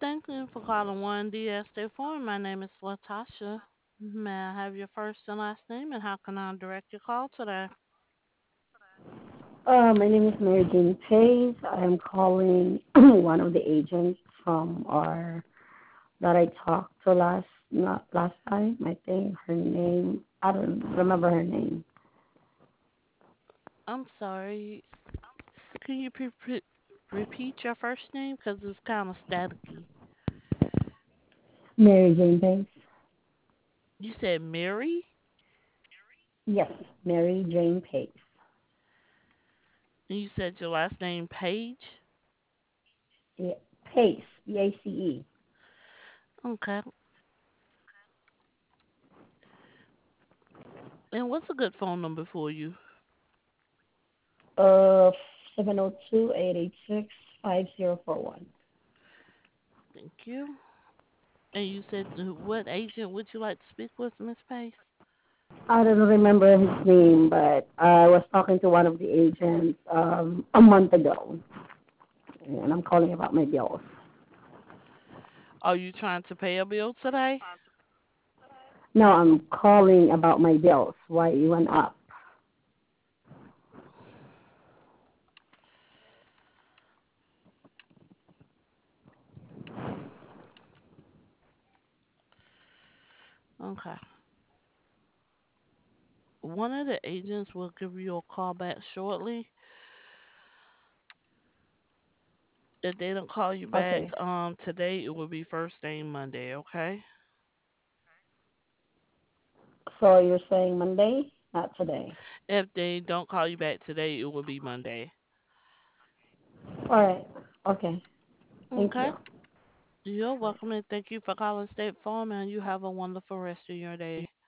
Thank you for calling One DS State Farm. My name is Latasha. May I have your first and last name and how can I direct your call today? My name is Mary Jane Pace. I am calling one of the agents from our that I talked to not last time. I think her name. I don't remember her name. I'm sorry. Can you repeat your first name? Because it's kind of staticky. Mary Jane Pace. You said Mary? Yes, Mary Jane Pace. And you said your last name Page? Yeah, Pace. Pace. Okay. And what's a good phone number for you? Uh, 702-886-5041. Thank you. And you said what agent would you like to speak with, Miss Pace? I don't remember his name, but I was talking to one of the agents a month ago, and I'm calling about my bills. Are you trying to pay a bill today? No, I'm calling about my bills. Why it went up? Okay. One of the agents will give you a call back shortly. If they don't call you back Okay. today, it will be first thing Monday, okay? So you're saying Monday, not today. If they don't call you back today, it will be Monday. All right. Okay. Thank Okay? you. You're All right. welcome and thank you for calling State Farm and you have a wonderful rest of your day.